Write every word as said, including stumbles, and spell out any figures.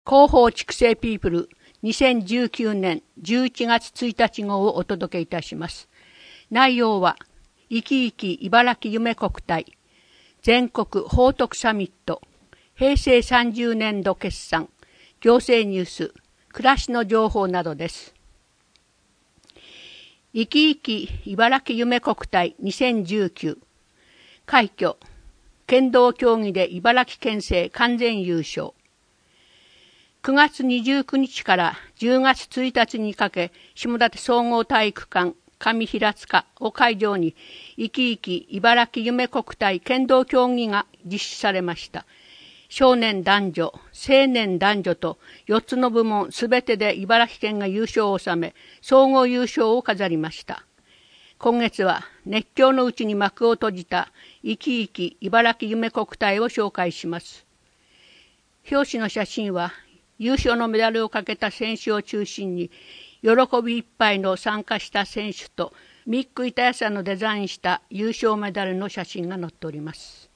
広報畜生ピープルにせんじゅうきゅうねんじゅういちがつついたち号をお届けいたします。内容は、いきいき茨城夢国体、全国報徳サミット、平成さんじゅうねんど決算、行政ニュース、暮らしの情報などです。いきいき茨城夢国体にせんじゅうきゅう、快挙、剣道競技で茨城県政完全優勝。くがつにじゅうくにちからじゅうがつついたちにかけ、下館総合体育館上平塚を会場に、いきいき茨城夢国体剣道競技が実施されました。少年男女、青年男女とよっつの部門すべてで茨城県が優勝を収め、総合優勝を飾りました。今月は熱狂のうちに幕を閉じたいきいき茨城夢国体を紹介します。表紙の写真は優勝のメダルをかけた選手を中心に、喜びいっぱいの参加した選手とミック・イタヤさんのデザインした優勝メダルの写真が載っております。